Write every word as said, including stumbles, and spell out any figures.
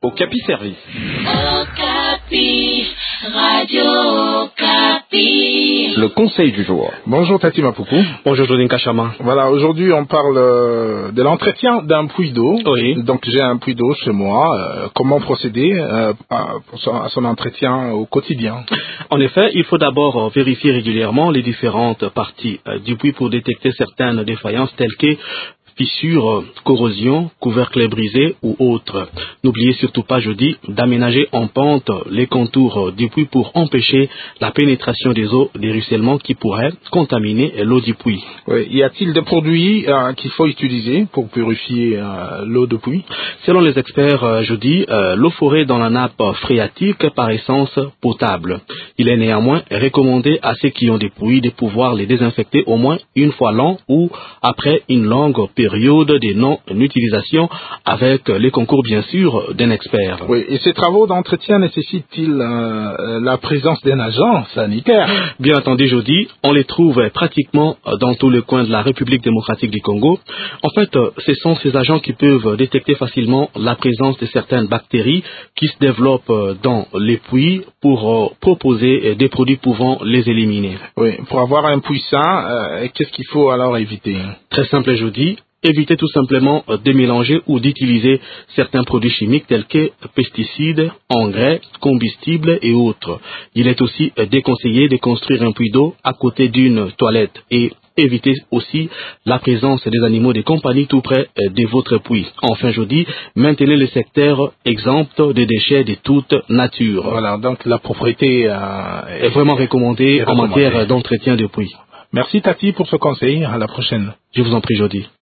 Okapi Service. Okapi, Radio Okapi. Le conseil du jour. Bonjour Tati Mapoukou. Bonjour Jodin Kachama. Voilà, aujourd'hui on parle euh, de l'entretien d'un puits d'eau. Oui. Donc j'ai un puits d'eau chez moi. Euh, comment procéder euh, à, pour son, à son entretien au quotidien? En effet, il faut d'abord vérifier régulièrement les différentes parties euh, du puits pour détecter certaines défaillances telles que fissures, corrosion, couvercle brisé ou autres. N'oubliez surtout pas, je dis, d'aménager en pente les contours du puits pour empêcher la pénétration des eaux des ruissellements qui pourraient contaminer l'eau du puits. Oui. Y a-t-il des produits euh, qu'il faut utiliser pour purifier euh, l'eau de puits? Selon les experts, euh, je dis, euh, l'eau forée dans la nappe phréatique par essence potable. Il est néanmoins recommandé à ceux qui ont des puits de pouvoir les désinfecter au moins une fois l'an ou après une longue période période de non-utilisation avec les concours bien sûr d'un expert. Oui, et ces travaux d'entretien nécessitent-ils euh, la présence d'un agent sanitaire? Bien entendu, je dis, on les trouve pratiquement dans tous les coins de la République démocratique du Congo. En fait, ce sont ces agents qui peuvent détecter facilement la présence de certaines bactéries qui se développent dans les puits pour proposer des produits pouvant les éliminer. Oui, pour avoir un puits sain, euh, qu'est-ce qu'il faut alors éviter? Très simple, je dis. Évitez tout simplement de mélanger ou d'utiliser certains produits chimiques tels que pesticides, engrais, combustibles et autres. Il est aussi déconseillé de construire un puits d'eau à côté d'une toilette et évitez aussi la présence des animaux de compagnie tout près de votre puits. Enfin, je dis, maintenez le secteur exempt de déchets de toute nature. Voilà, donc la propriété euh, est vraiment recommandée est en recommandée. matière d'entretien de puits. Merci Tati pour ce conseil. À la prochaine. Je vous en prie, Jody.